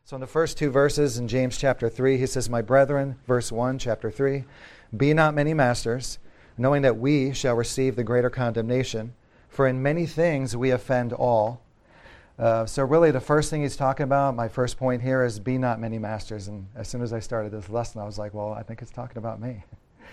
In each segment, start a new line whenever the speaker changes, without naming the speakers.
So in the first two verses in James chapter 3, he says, "My brethren," verse 1, chapter 3, "be not many masters, knowing that we shall receive the greater condemnation. For in many things we offend all." So really the first thing he's talking about, my first point here, is be not many masters. And as soon as I started this lesson, I was like, well, I think it's talking about me.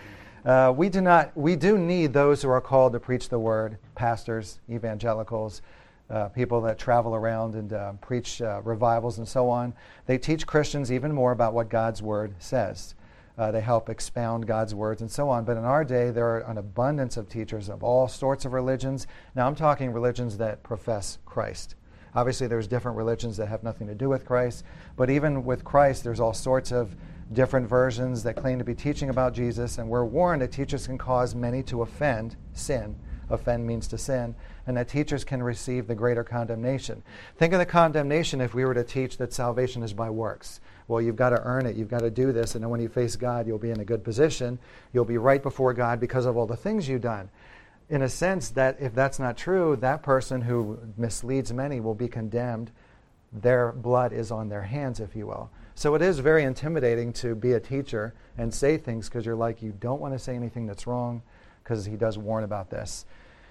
We do need those who are called to preach the word, pastors, evangelicals, people that travel around and preach revivals and so on. They teach Christians even more about what God's word says. They help expound God's words and so on. But in our day, there are an abundance of teachers of all sorts of religions. Now, I'm talking religions that profess Christ. Obviously, there's different religions that have nothing to do with Christ. But even with Christ, there's all sorts of different versions that claim to be teaching about Jesus. And we're warned that teachers can cause many to offend, sin. Offend means to sin, and that teachers can receive the greater condemnation. Think of the condemnation if we were to teach that salvation is by works. Well, you've got to earn it, you've got to do this, and then when you face God, you'll be in a good position. You'll be right before God because of all the things you've done. In a sense, that if that's not true, that person who misleads many will be condemned. Their blood is on their hands, if you will. So it is very intimidating to be a teacher and say things because you're like, you don't want to say anything that's wrong, because he does warn about this.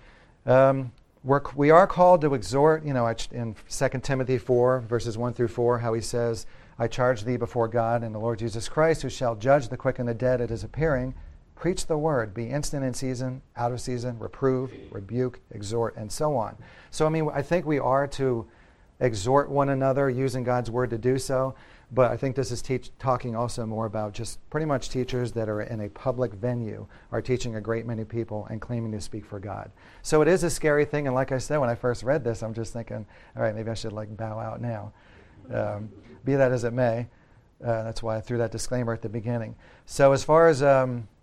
We are called to exhort, in 2 Timothy 4, verses 1 through 4, how he says, "I charge thee before God and the Lord Jesus Christ, who shall judge the quick and the dead at his appearing. Preach the word, be instant in season, out of season, reprove, rebuke, exhort," and so on. So, I think we are to exhort one another using God's word to do so. But I think this is talking also more about just pretty much teachers that are in a public venue are teaching a great many people and claiming to speak for God. So it is a scary thing. And like I said, when I first read this, I'm just thinking, all right, maybe I should bow out now. Be that as it may. That's why I threw that disclaimer at the beginning. So as far as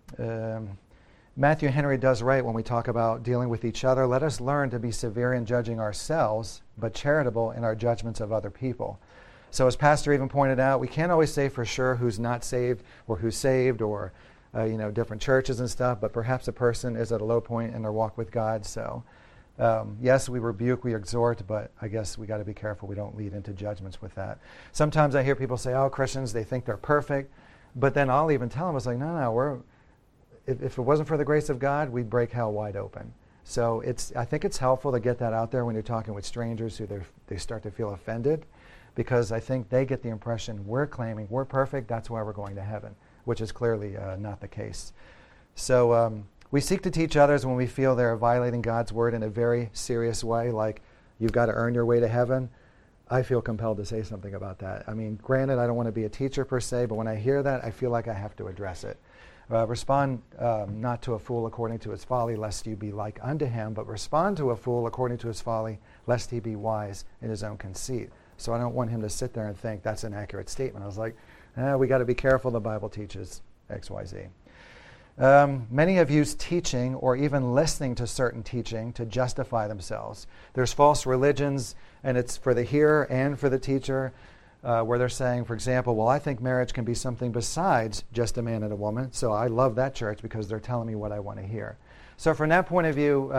Matthew Henry does right when we talk about dealing with each other, let us learn to be severe in judging ourselves, but charitable in our judgments of other people. So as Pastor even pointed out, we can't always say for sure who's not saved or who's saved or, different churches and stuff, but perhaps a person is at a low point in their walk with God. So, yes, we rebuke, we exhort, but I guess we got to be careful we don't lead into judgments with that. Sometimes I hear people say, oh, Christians, they think they're perfect, but then I'll even tell them, it's like, no, if it wasn't for the grace of God, we'd break hell wide open. So I think it's helpful to get that out there when you're talking with strangers who they start to feel offended, because I think they get the impression we're claiming we're perfect, that's why we're going to heaven, which is clearly not the case. So we seek to teach others when we feel they're violating God's word in a very serious way, like you've got to earn your way to heaven. I feel compelled to say something about that. Granted, I don't want to be a teacher per se, but when I hear that, I feel like I have to address it. Respond not to a fool according to his folly, lest you be like unto him, but respond to a fool according to his folly, lest he be wise in his own conceit. So I don't want him to sit there and think that's an accurate statement. I was like, we got to be careful. The Bible teaches X, Y, Z. Many have used teaching or even listening to certain teaching to justify themselves. There's false religions, and it's for the hearer and for the teacher, where they're saying, for example, well, I think marriage can be something besides just a man and a woman, so I love that church because they're telling me what I want to hear. So from that point of view,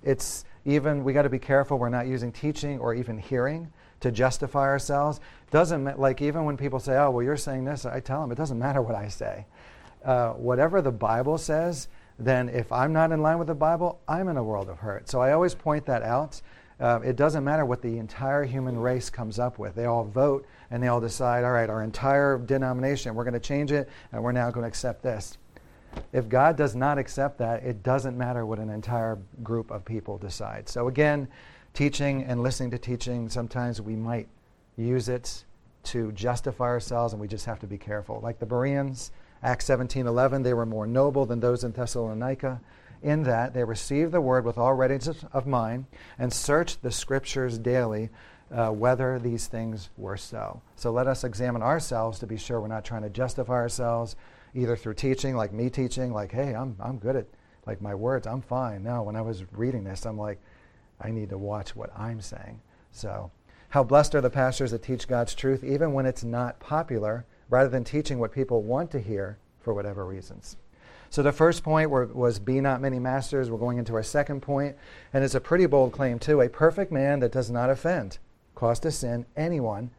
we got to be careful we're not using teaching or even hearing to justify ourselves. Even when people say, oh, well, you're saying this, I tell them it doesn't matter what I say. Whatever the Bible says, then if I'm not in line with the Bible, I'm in a world of hurt. So I always point that out. It doesn't matter what the entire human race comes up with. They all vote and they all decide, all right, our entire denomination, we're going to change it and we're now going to accept this. If God does not accept that, it doesn't matter what an entire group of people decide. So again, teaching and listening to teaching, sometimes we might use it to justify ourselves, and we just have to be careful. Like the Bereans, Acts 17:11, they were more noble than those in Thessalonica, in that they received the word with all readiness of mind and searched the Scriptures daily whether these things were so. So let us examine ourselves to be sure we're not trying to justify ourselves, either through teaching, like me teaching, like, hey, I'm good at my words, I'm fine. No, when I was reading this, I'm like, I need to watch what I'm saying. So how blessed are the pastors that teach God's truth, even when it's not popular, rather than teaching what people want to hear for whatever reasons. So the first point was be not many masters. We're going into our second point, and it's a pretty bold claim too. A perfect man that does not offend, cause to sin anyone.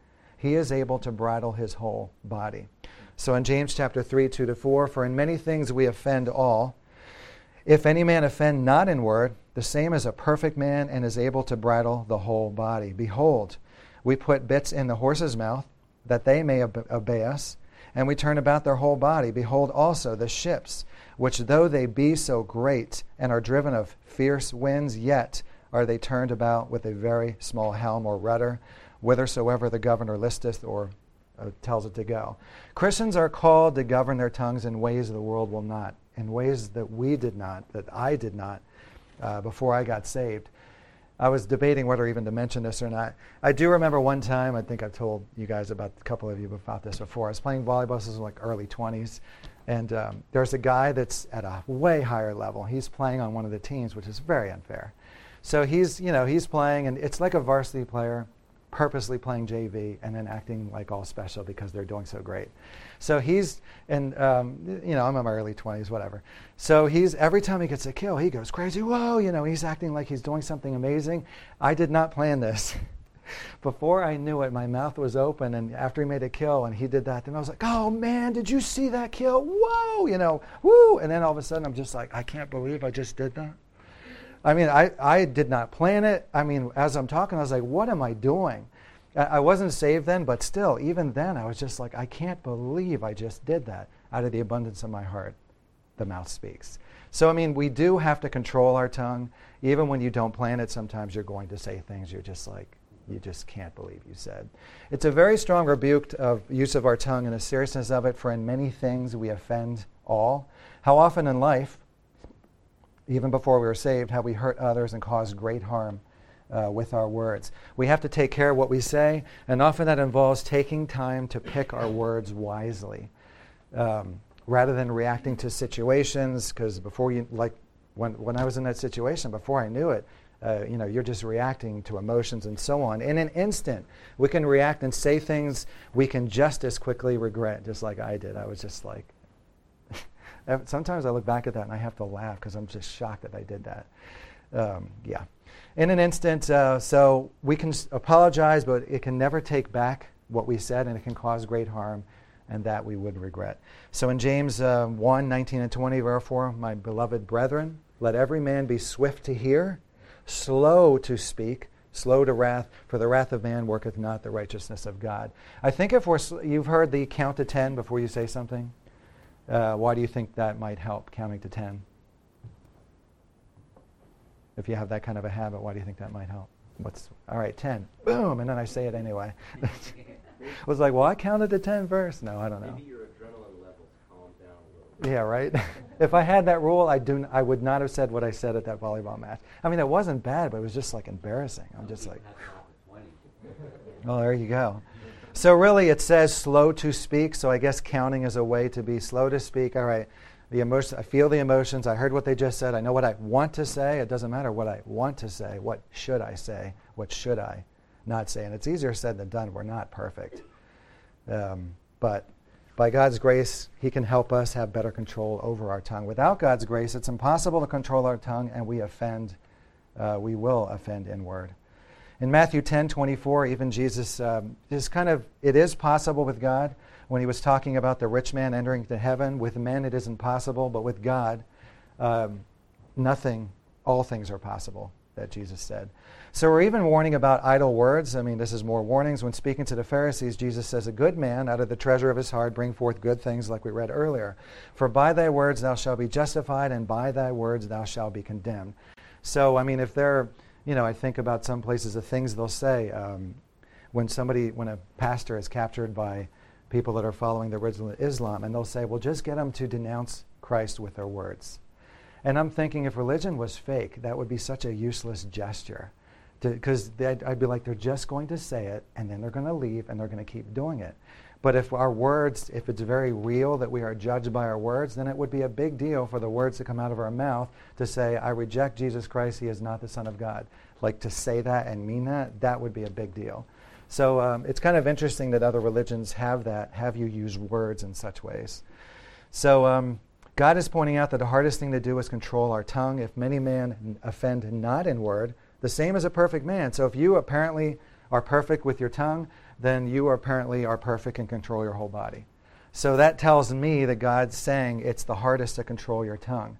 he is able to bridle his whole body. So in James chapter 3, 2-4, for in many things we offend all. If any man offend not in word, the same is a perfect man and is able to bridle the whole body. Behold, we put bits in the horse's mouth, that they may obey us, and we turn about their whole body. Behold also the ships, which though they be so great, and are driven of fierce winds, yet are they turned about with a very small helm or rudder, whithersoever the governor listeth or tells it to go. Christians are called to govern their tongues in ways the world will not, in ways that we did not, that I did not, before I got saved. I was debating whether even to mention this or not. I do remember one time, I think I've told you guys about, a couple of you about this before. I was playing volleyball, this was like early 20s, and there's a guy that's at a way higher level. He's playing on one of the teams, which is very unfair. So he's playing, and it's like a varsity player purposely playing JV and then acting like all special because they're doing so great. So he's, and I'm in my early 20s, whatever. So every time he gets a kill, he goes crazy. Whoa, he's acting like he's doing something amazing. I did not plan this. Before I knew it, my mouth was open, and after he made a kill and he did that, then I was like, oh man, did you see that kill? Whoa, woo. And then all of a sudden I'm just like, I can't believe I just did that. I mean, I did not plan it. I mean, as I'm talking, I was like, what am I doing? I wasn't saved then, but still, even then, I was just like, I can't believe I just did that. Out of the abundance of my heart, the mouth speaks. So, I mean, we do have to control our tongue. Even when you don't plan it, sometimes you're going to say things you're just like, you just can't believe you said. It's a very strong rebuke of use of our tongue and the seriousness of it, for in many things we offend all. How often in life, even before we were saved, how we hurt others and caused great harm with our words. We have to take care of what we say, and often that involves taking time to pick our words wisely, rather than reacting to situations, because before you, like when I was in that situation, before I knew it, you're just reacting to emotions and so on. In an instant, we can react and say things we can just as quickly regret, just like I did. I was just like, sometimes I look back at that and I have to laugh because I'm just shocked that I did that. In an instant, so we can apologize, but it can never take back what we said, and it can cause great harm, and that we would regret. So in James 1, 19 and 20, therefore, my beloved brethren, let every man be swift to hear, slow to speak, slow to wrath, for the wrath of man worketh not the righteousness of God. I think you've heard the count to 10 before you say something. Why do you think that might help, counting to 10? If you have that kind of a habit, why do you think that might help? All right, 10. Boom, and then I say it anyway. I was like, well, I counted to 10 first. No, I don't know.
Maybe your adrenaline levels calm down a little.
Yeah, right? If I had that rule, I would not have said what I said at that volleyball match. I mean, it wasn't bad, but it was just like embarrassing. I'm just like, well, there you go. So really, it says slow to speak, so I guess counting is a way to be slow to speak. All right. The emotion, I feel the emotions. I heard what they just said. I know what I want to say. It doesn't matter what I want to say. What should I say? What should I not say? And it's easier said than done. We're not perfect. But by God's grace, He can help us have better control over our tongue. Without God's grace, it's impossible to control our tongue, and we will offend in word. In Matthew 10:24, even Jesus it is possible with God. When he was talking about the rich man entering to heaven, with men it isn't possible, but with God, all things are possible, that Jesus said. So we're even warning about idle words. I mean, this is more warnings. When speaking to the Pharisees, Jesus says, a good man out of the treasure of his heart bring forth good things, like we read earlier. For by thy words thou shalt be justified, and by thy words thou shalt be condemned. So, I mean, if they're, I think about some places, the things they'll say. When a pastor is captured by people that are following the original Islam, and they'll say, well, just get them to denounce Christ with their words. And I'm thinking, if religion was fake, that would be such a useless gesture. Because I'd be like, they're just going to say it, and then they're going to leave, and they're going to keep doing it. But if our words, if it's very real that we are judged by our words, then it would be a big deal for the words to come out of our mouth to say, I reject Jesus Christ, He is not the Son of God. Like, to say that and mean that would be a big deal. So it's kind of interesting that other religions have you use words in such ways. So God is pointing out that the hardest thing to do is control our tongue. If many men offend not in word, the same as a perfect man. So if you apparently are perfect with your tongue, then you apparently are perfect and control your whole body. So that tells me that God's saying it's the hardest to control your tongue.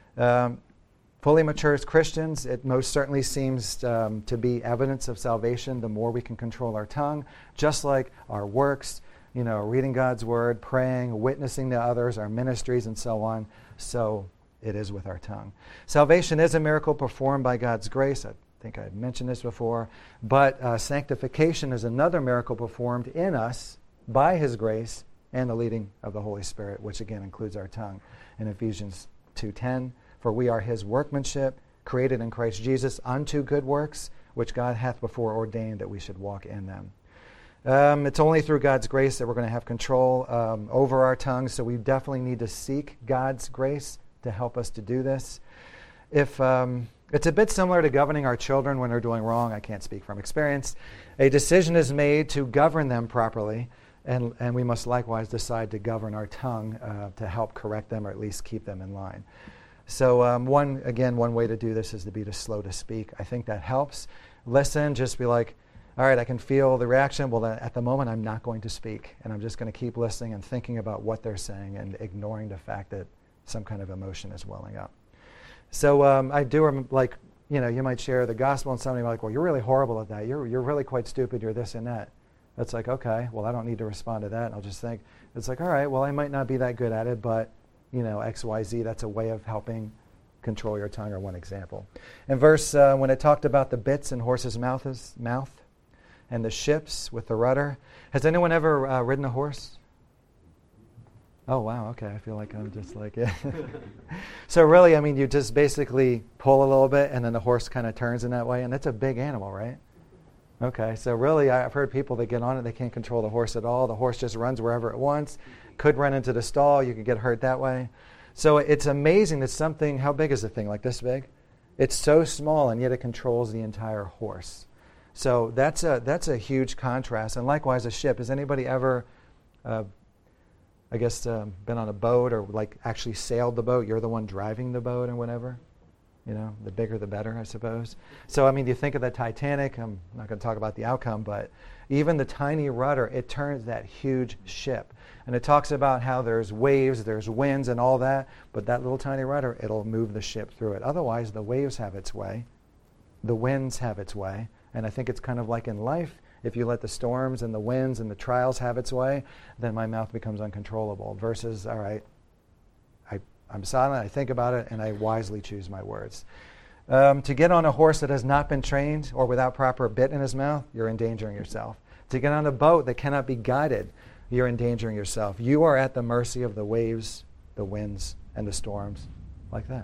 Fully mature as Christians, it most certainly seems to be evidence of salvation the more we can control our tongue, just like our works, reading God's word, praying, witnessing to others, our ministries, and so on. So it is with our tongue. Salvation is a miracle performed by God's grace. I think I mentioned this before. But sanctification is another miracle performed in us by His grace and the leading of the Holy Spirit, which again includes our tongue. In Ephesians 2:10, for we are His workmanship, created in Christ Jesus unto good works, which God hath before ordained that we should walk in them. It's only through God's grace that we're going to have control over our tongues, so we definitely need to seek God's grace to help us to do this. If it's a bit similar to governing our children when they're doing wrong, I can't speak from experience. A decision is made to govern them properly, and we must likewise decide to govern our tongue to help correct them or at least keep them in line. So one way to do this is to be slow to speak. I think that helps. Listen, just be like, all right, I can feel the reaction. Well, then at the moment, I'm not going to speak, and I'm just going to keep listening and thinking about what they're saying and ignoring the fact that some kind of emotion is welling up. So I do, you might share the gospel and somebody might be like, well, you're really horrible at that. You're really quite stupid. You're this and that. That's like, okay, well, I don't need to respond to that. And I'll just think, it's like, all right, well, I might not be that good at it, but, X, Y, Z, that's a way of helping control your tongue, or one example. In verse, when it talked about the bits in horses' mouth and the ships with the rudder, has anyone ever ridden a horse? Oh, wow, okay, I feel like I'm just like, yeah. So really, you just basically pull a little bit, and then the horse kind of turns in that way, and that's a big animal, right? Okay, so really, I've heard people that get on it, they can't control the horse at all. The horse just runs wherever it wants, could run into the stall, you could get hurt that way. So it's amazing that something, how big is the thing, like this big? It's so small, and yet it controls the entire horse. So that's a huge contrast. And likewise, a ship. Has anybody ever, been on a boat or actually sailed the boat? You're the one driving the boat and whatever. The bigger the better, I suppose. So, you think of the Titanic. I'm not going to talk about the outcome, but even the tiny rudder, it turns that huge ship. And it talks about how there's waves, there's winds and all that, but that little tiny rudder, it'll move the ship through it. Otherwise, the waves have its way. The winds have its way. And I think it's kind of like in life. If you let the storms and the winds and the trials have its way, then my mouth becomes uncontrollable. Versus, all right, I'm silent, I think about it, and I wisely choose my words. To get on a horse that has not been trained or without proper bit in his mouth, you're endangering yourself. To get on a boat that cannot be guided, you're endangering yourself. You are at the mercy of the waves, the winds, and the storms, like that.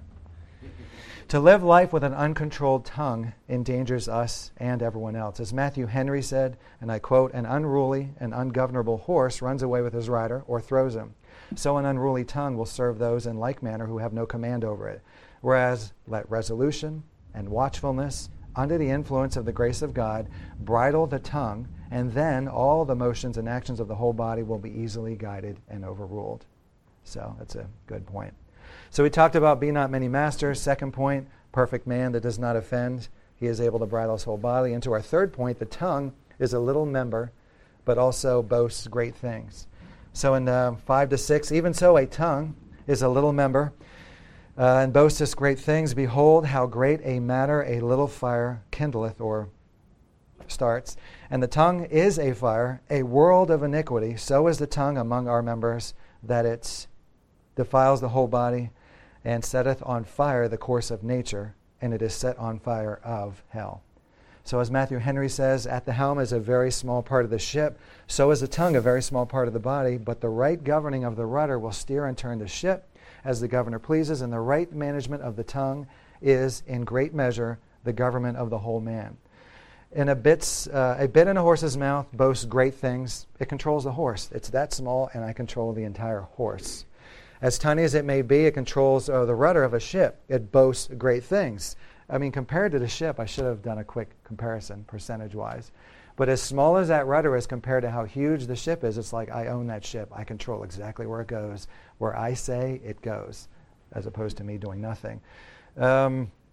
To live life with an uncontrolled tongue endangers us and everyone else. As Matthew Henry said, and I quote, an unruly and ungovernable horse runs away with his rider or throws him. So an unruly tongue will serve those in like manner who have no command over it. Whereas let resolution and watchfulness, under the influence of the grace of God, bridle the tongue, and then all the motions and actions of the whole body will be easily guided and overruled. So that's a good point. So we talked about be not many masters. Second point, perfect man that does not offend. He is able to bridle his whole body. And to our third point, the tongue is a little member, but also boasts great things. So in 5-6, even so a tongue is a little member, and boasteth great things. Behold, how great a matter a little fire kindleth, or starts. And the tongue is a fire, a world of iniquity. So is the tongue among our members, that it defiles the whole body, and setteth on fire the course of nature, and it is set on fire of hell. So as Matthew Henry says, at the helm is a very small part of the ship, so is the tongue a very small part of the body, but the right governing of the rudder will steer and turn the ship as the governor pleases, and the right management of the tongue is, in great measure, the government of the whole man. And a bit in a horse's mouth boasts great things. It controls the horse. It's that small, and I control the entire horse. As tiny as it may be, it controls the rudder of a ship. It boasts great things. Compared to the ship, I should have done a quick comparison, percentage-wise. But as small as that rudder is compared to how huge the ship is, it's like I own that ship. I control exactly where it goes. Where I say it goes, as opposed to me doing nothing.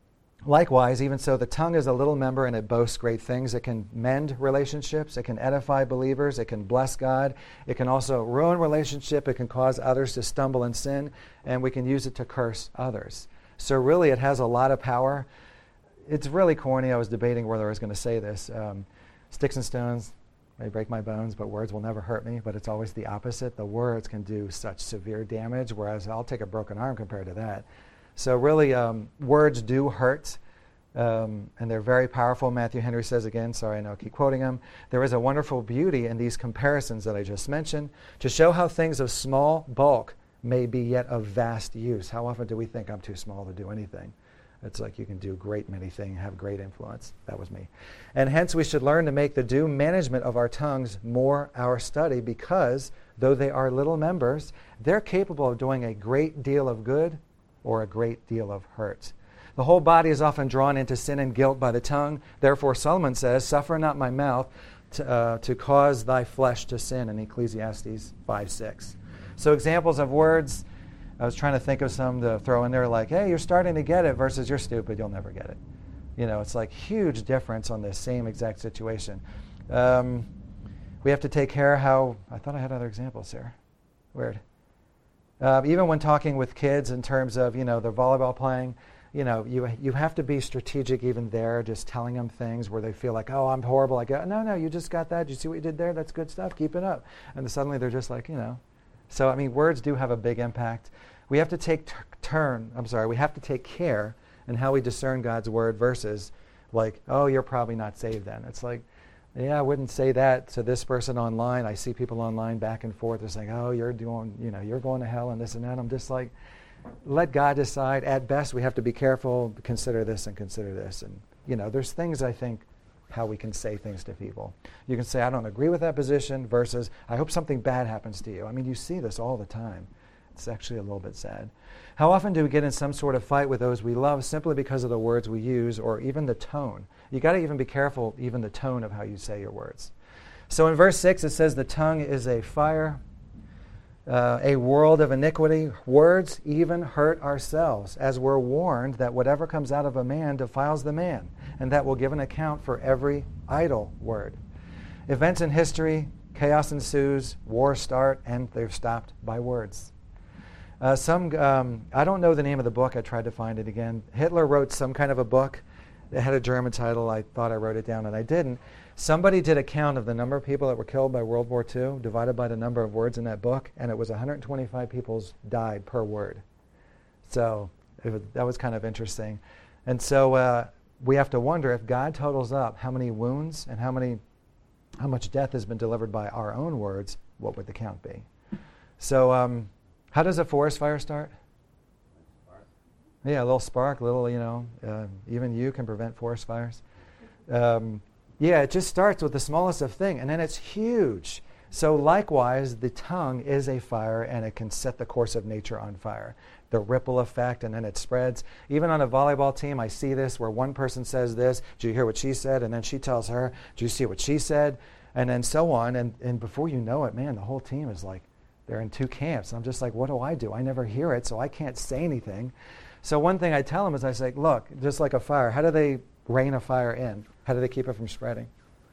Likewise, even so, the tongue is a little member and it boasts great things. It can mend relationships. It can edify believers. It can bless God. It can also ruin relationship. It can cause others to stumble and sin. And we can use it to curse others. So really, it has a lot of power. It's really corny. I was debating whether I was going to say this. Sticks and stones may break my bones, but words will never hurt me. But it's always the opposite. The words can do such severe damage, whereas I'll take a broken arm compared to that. So really, words do hurt, and they're very powerful. Matthew Henry says again, sorry, I know I keep quoting him, there is a wonderful beauty in these comparisons that I just mentioned to show how things of small bulk may be yet of vast use. How often do we think I'm too small to do anything? It's like you can do great many things, have great influence. That was me. And hence we should learn to make the due management of our tongues more our study, because though they are little members, they're capable of doing a great deal of good or a great deal of hurt. The whole body is often drawn into sin and guilt by the tongue. Therefore, Solomon says, suffer not my mouth to cause thy flesh to sin, in Ecclesiastes 5:6. So examples of words, I was trying to think of some to throw in there, like, hey, you're starting to get it versus you're stupid, you'll never get it. You know, it's like huge difference on the same exact situation. We have to take care how, I thought I had other examples here. Weird. Even when talking with kids in terms of, you know, the volleyball playing, you know, you have to be strategic even there, just telling them things where they feel like, oh, I'm horrible. Like, no, you just got that. Did you see what you did there? That's good stuff. Keep it up. And then suddenly they're just like, you know. So, I mean, words do have a big impact. We have to take we have to take care in how we discern God's word versus like, oh, you're probably not saved then. It's like, yeah, I wouldn't say that to this person online. I see people online back and forth. They're saying, oh, you're going to hell and this and that. I'm just like, let God decide. At best, we have to be careful, consider this and consider this. And, you know, there's things, I think, how we can say things to people. You can say, I don't agree with that position versus, I hope something bad happens to you. I mean, you see this all the time. It's actually a little bit sad. How often do we get in some sort of fight with those we love simply because of the words we use or even the tone? You got to even be careful, even the tone of how you say your words. So in verse 6, it says, the tongue is a fire, a world of iniquity. Words even hurt ourselves, as we're warned that whatever comes out of a man defiles the man, and that will give an account for every idle word. Events in history, chaos ensues, wars start, and they're stopped by words. I don't know the name of the book. I tried to find it again. Hitler wrote some kind of a book. It had a German title. I thought I wrote it down, and I didn't. Somebody did a count of the number of people that were killed by World War II divided by the number of words in that book, and it was 125 people died per word. So that was kind of interesting. And so we have to wonder, if God totals up how many wounds and how much death has been delivered by our own words, what would the count be? So how does a forest fire start? Yeah, a little spark, even you can prevent forest fires. Yeah, it just starts with the smallest of thing, and then it's huge. So likewise, the tongue is a fire, and it can set the course of nature on fire. The ripple effect, and then it spreads. Even on a volleyball team, I see this where one person says this, "Did you hear what she said?" And then she tells her, "Did you see what she said?" And then so on. And before you know it, man, the whole team is like, they're in two camps. I'm just like, what do? I never hear it, so I can't say anything. So one thing I tell them is I say, look, just like a fire, how do they rein a fire in? How do they keep it from spreading?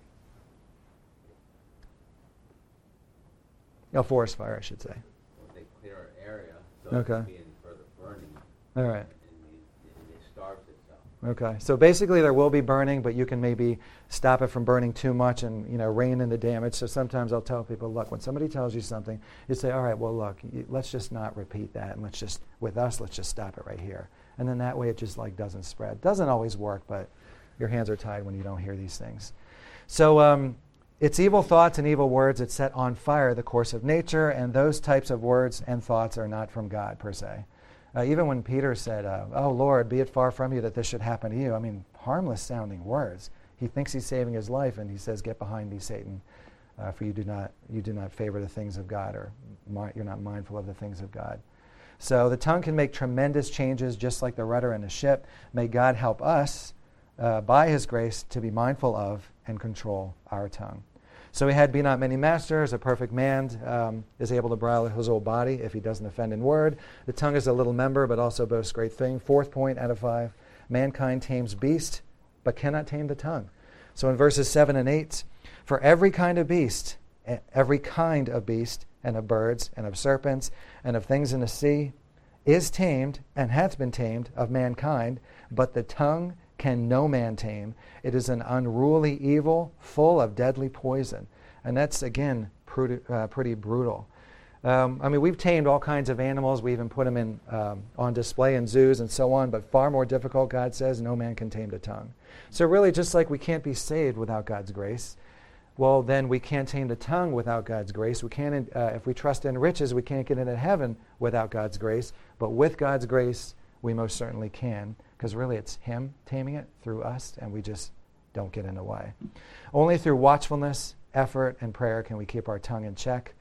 A forest fire, I should say.
Well, they clear an area so it won't be any further burning.
All right.
And it starves itself.
Okay. So basically there will be burning, but you can maybe stop it from burning too much and, rein in the damage. So sometimes I'll tell people, look, when somebody tells you something, you say, all right, well, look, let's just not repeat that. And let's just stop it right here. And then that way it just doesn't spread. Doesn't always work, but your hands are tied when you don't hear these things. So it's evil thoughts and evil words that set on fire the course of nature, and those types of words and thoughts are not from God per se. Even when Peter said, oh, Lord, be it far from you that this should happen to you. I mean, harmless sounding words. He thinks he's saving his life, and he says, get behind me, Satan, for you do not favor the things of God, or you're not mindful of the things of God. So the tongue can make tremendous changes, just like the rudder in a ship. May God help us, by his grace, to be mindful of and control our tongue. So we had, be not many masters. A perfect man is able to bridle his whole body if he doesn't offend in word. The tongue is a little member, but also boasts great thing. Fourth point out of 5, Mankind tames beast, but cannot tame the tongue. So in verses 7 and 8, for every kind of beast, and of birds, and of serpents, and of things in the sea, is tamed, and hath been tamed of mankind, but the tongue can no man tame. It is an unruly evil, full of deadly poison. And that's, again, pretty brutal. We've tamed all kinds of animals. We even put them in on display in zoos and so on, but far more difficult, God says, no man can tame the tongue. So really, just like we can't be saved without God's grace, well, then we can't tame the tongue without God's grace. We can't, if we trust in riches, we can't get into heaven without God's grace. But with God's grace, we most certainly can, because really it's Him taming it through us, and we just don't get in the way. Only through watchfulness, effort, and prayer can we keep our tongue in check.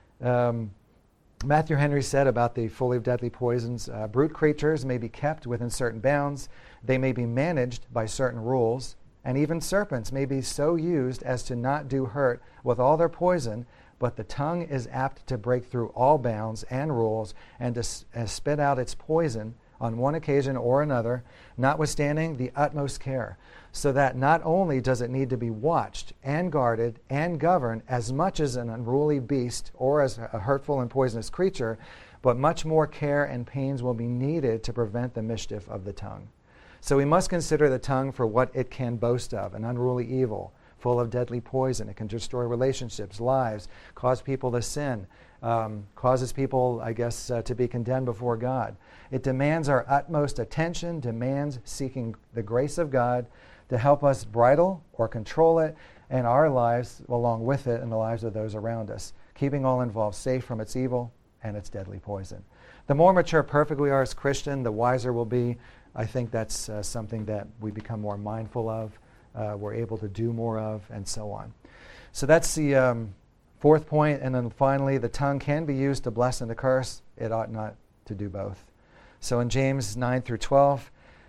Matthew Henry said about the fully of deadly poisons, brute creatures may be kept within certain bounds. They may be managed by certain rules. And even serpents may be so used as to not do hurt with all their poison, but the tongue is apt to break through all bounds and rules and to spit out its poison on one occasion or another, notwithstanding the utmost care, so that not only does it need to be watched and guarded and governed as much as an unruly beast or as a hurtful and poisonous creature, but much more care and pains will be needed to prevent the mischief of the tongue. So we must consider the tongue for what it can boast of, an unruly evil, full of deadly poison. It can destroy relationships, lives, cause people to sin, causes people, to be condemned before God. It demands our utmost attention, demands seeking the grace of God to help us bridle or control it and our lives along with it and the lives of those around us, keeping all involved safe from its evil and its deadly poison. The more mature, perfect we are as Christian, the wiser we'll be. I think that's something that we become more mindful of, we're able to do more of, and so on. So that's the fourth point. And then finally, the tongue can be used to bless and to curse. It ought not to do both. So in James 9 through 12,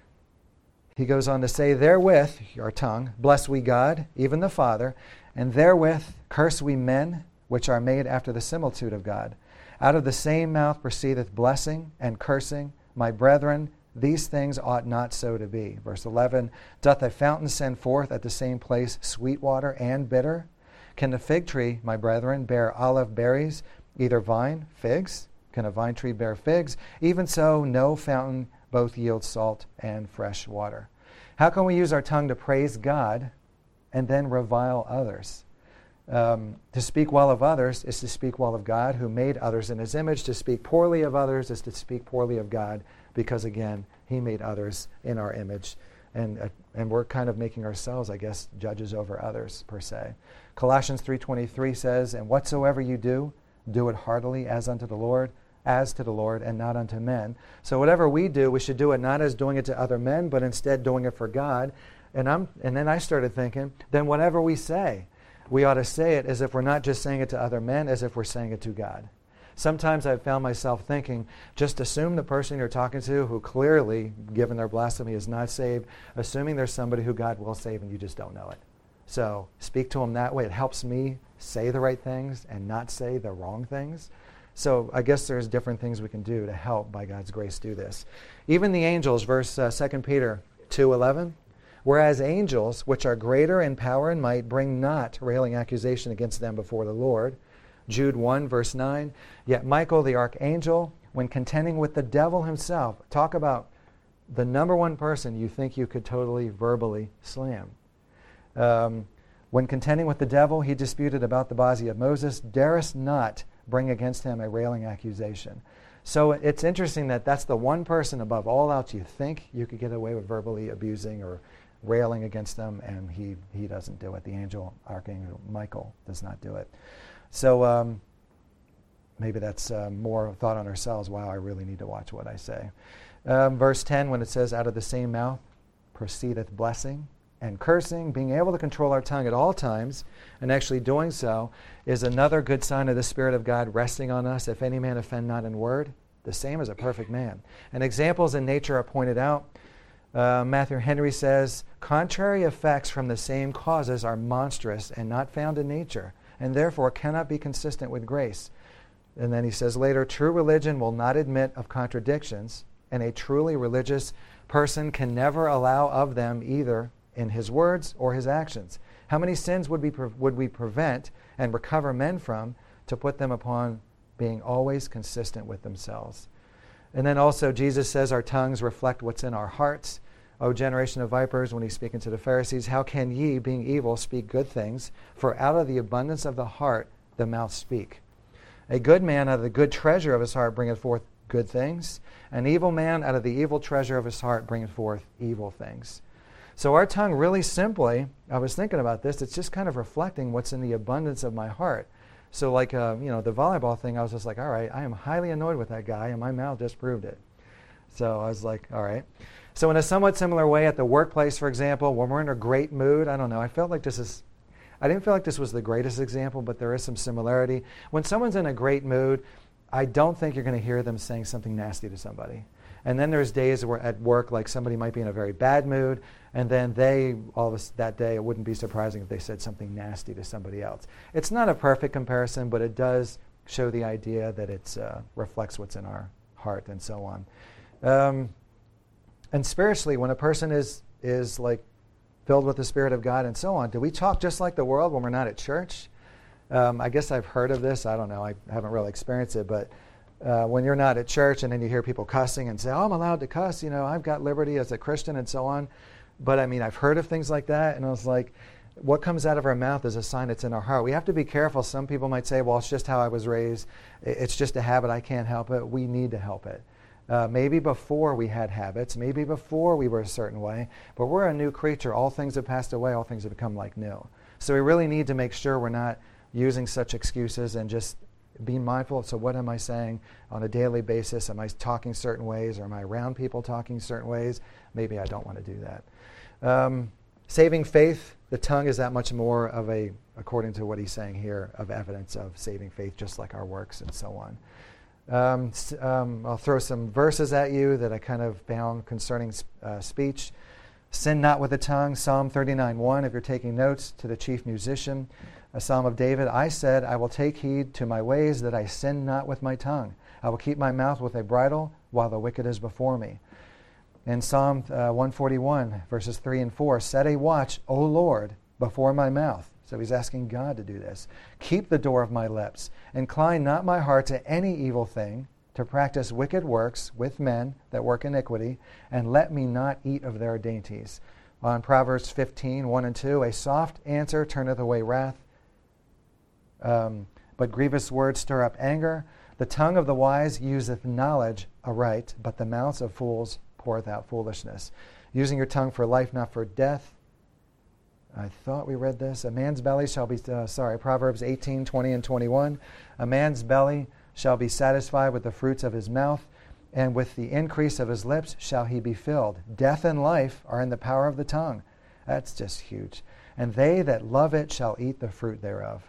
he goes on to say, therewith, our tongue, bless we God, even the Father, and therewith curse we men, which are made after the similitude of God. Out of the same mouth proceedeth blessing and cursing. My brethren, these things ought not so to be. Verse 11, doth a fountain send forth at the same place sweet water and bitter? Can the fig tree, my brethren, bear olive berries, either vine, figs? Can a vine tree bear figs? Even so, no fountain both yields salt and fresh water. How can we use our tongue to praise God and then revile others? To speak well of others is to speak well of God, who made others in His image. To speak poorly of others is to speak poorly of God, because, again, He made others in our image. And we're kind of making ourselves, judges over others, per se. Colossians 3:23 says, and whatsoever you do, do it heartily as unto the Lord, as to the Lord, and not unto men. So whatever we do, we should do it not as doing it to other men, but instead doing it for God. And then I started thinking, then whatever we say, we ought to say it as if we're not just saying it to other men, as if we're saying it to God. Sometimes I've found myself thinking, just assume the person you're talking to who clearly, given their blasphemy, is not saved, assuming there's somebody who God will save and you just don't know it. So speak to them that way. It helps me say the right things and not say the wrong things. So I guess there's different things we can do to help, by God's grace, do this. Even the angels, verse 2 Peter 2:11, whereas angels, which are greater in power and might, bring not railing accusation against them before the Lord. Jude 1, verse 9, yet Michael the archangel, when contending with the devil himself, talk about the number one person you think you could totally verbally slam. When contending with the devil, he disputed about the body of Moses, darest not bring against him a railing accusation. So it's interesting that that's the one person above all else you think you could get away with verbally abusing or railing against them, and he doesn't do it. The archangel Michael does not do it. So maybe that's more thought on ourselves. Wow, I really need to watch what I say. Verse 10, when it says, out of the same mouth proceedeth blessing and cursing, being able to control our tongue at all times, and actually doing so, is another good sign of the Spirit of God resting on us. If any man offend not in word, the same as a perfect man. And examples in nature are pointed out. Matthew Henry says, contrary effects from the same causes are monstrous and not found in nature, and therefore cannot be consistent with grace. And then he says later, true religion will not admit of contradictions, and a truly religious person can never allow of them either in his words or his actions. How many sins would we prevent and recover men from to put them upon being always consistent with themselves? And then also Jesus says our tongues reflect what's in our hearts. O generation of vipers, when he's speaking to the Pharisees, how can ye, being evil, speak good things? For out of the abundance of the heart the mouth speak. A good man out of the good treasure of his heart bringeth forth good things. An evil man out of the evil treasure of his heart bringeth forth evil things. So our tongue, really simply, I was thinking about this, it's just kind of reflecting what's in the abundance of my heart. So like, the volleyball thing, I was just like, all right, I am highly annoyed with that guy, and my mouth just proved it. So I was like, all right. So in a somewhat similar way, at the workplace, for example, when we're in a great mood, I don't know, I didn't feel like this was the greatest example, but there is some similarity. When someone's in a great mood, I don't think you're going to hear them saying something nasty to somebody. And then there's days where at work, like somebody might be in a very bad mood, and then that day, it wouldn't be surprising if they said something nasty to somebody else. It's not a perfect comparison, but it does show the idea that it reflects what's in our heart and so on. And spiritually, when a person is like filled with the Spirit of God and so on, do we talk just like the world when we're not at church? I guess I've heard of this. I don't know. I haven't really experienced it, but when you're not at church and then you hear people cussing and say, oh, I'm allowed to cuss, I've got liberty as a Christian and so on. But I mean, I've heard of things like that, and I was like, what comes out of our mouth is a sign it's in our heart. We have to be careful. Some people might say, well, it's just how I was raised. It's just a habit. I can't help it. We need to help it. Maybe before we had habits, maybe before we were a certain way, but we're a new creature. All things have passed away. All things have become like new. So we really need to make sure we're not using such excuses and just be mindful of, so what am I saying on a daily basis? Am I talking certain ways, or am I around people talking certain ways? Maybe I don't want to do that. Saving faith, the tongue is that much more of according to what he's saying here, of evidence of saving faith, just like our works and so on. I'll throw some verses at you that I kind of found concerning speech. Sin not with the tongue, Psalm 39:1, if you're taking notes, to the chief musician. A psalm of David, I said, I will take heed to my ways that I sin not with my tongue. I will keep my mouth with a bridle while the wicked is before me. In Psalm 141, verses 3 and 4, set a watch, O Lord, before my mouth. So he's asking God to do this. Keep the door of my lips. Incline not my heart to any evil thing, to practice wicked works with men that work iniquity, and let me not eat of their dainties. On Proverbs 15:1 and 2, a soft answer turneth away wrath, but grievous words stir up anger. The tongue of the wise useth knowledge aright, but the mouths of fools poureth out foolishness. Using your tongue for life, not for death. I thought we read this. A man's belly shall be, Proverbs 18:20 and 21. A man's belly shall be satisfied with the fruits of his mouth, and with the increase of his lips shall he be filled. Death and life are in the power of the tongue. That's just huge. And they that love it shall eat the fruit thereof.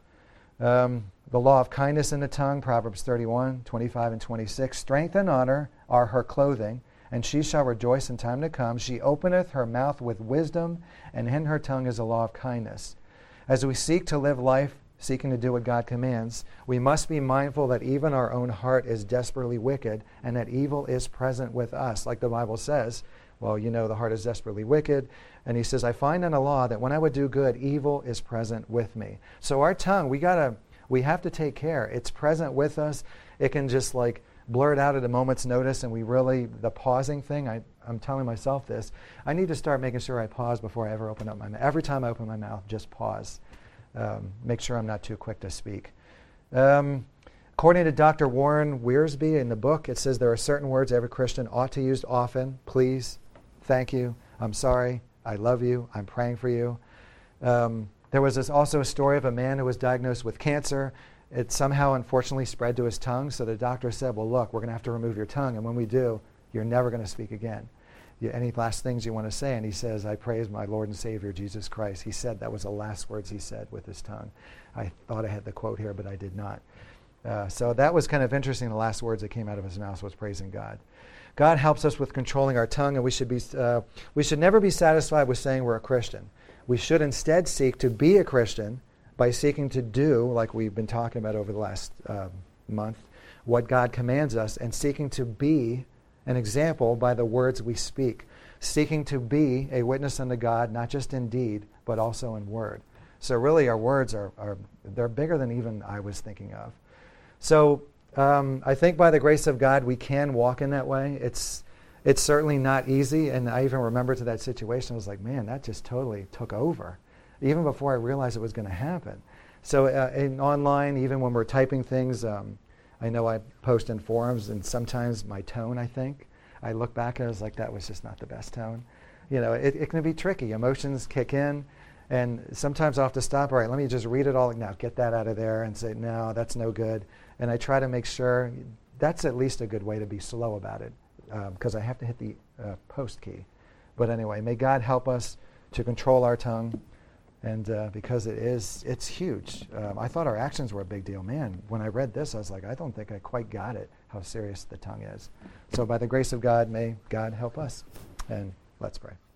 The law of kindness in the tongue, Proverbs 31:25 and 26. Strength and honor are her clothing, and she shall rejoice in time to come. She openeth her mouth with wisdom, and in her tongue is a law of kindness. As we seek to live life, seeking to do what God commands, we must be mindful that even our own heart is desperately wicked, and that evil is present with us. Like the Bible says, well, the heart is desperately wicked. And he says, I find in a law that when I would do good, evil is present with me. So our tongue, we have to take care. It's present with us. It can just blurt out at a moment's notice, and the pausing thing, I'm telling myself this, I need to start making sure I pause before I ever open up my mouth. Every time I open my mouth, just pause. Make sure I'm not too quick to speak. According to Dr. Warren Wiersbe in the book, it says there are certain words every Christian ought to use often. Please, thank you, I'm sorry, I love you, I'm praying for you. There was also a story of a man who was diagnosed with cancer. It somehow, unfortunately, spread to his tongue, so the doctor said, well, look, we're going to have to remove your tongue, and when we do, you're never going to speak again. Any last things you want to say? And he says, I praise my Lord and Savior, Jesus Christ. He said that was the last words he said with his tongue. I thought I had the quote here, but I did not. So that was kind of interesting. The last words that came out of his mouth was praising God. God helps us with controlling our tongue, and we should never be satisfied with saying we're a Christian. We should instead seek to be a Christian by seeking to do, like we've been talking about over the last month, what God commands us, and seeking to be an example by the words we speak, seeking to be a witness unto God, not just in deed, but also in word. So really our words they're bigger than even I was thinking of. So I think by the grace of God, we can walk in that way. It's certainly not easy, and I even remember to that situation, I was like, man, that just totally took over, even before I realized it was going to happen. So in online, even when we're typing things, I know I post in forums, and sometimes my tone, I look back and I was like, that was just not the best tone. It can be tricky. Emotions kick in, and sometimes I'll have to stop. All right, let me just read it all. Now, get that out of there and say, no, that's no good. And I try to make sure that's at least a good way to be slow about it, because I have to hit the post key. But anyway, may God help us to control our tongue, and because it's huge. I thought our actions were a big deal. Man, when I read this, I was like, I don't think I quite got it, how serious the tongue is. So by the grace of God, may God help us. And let's pray.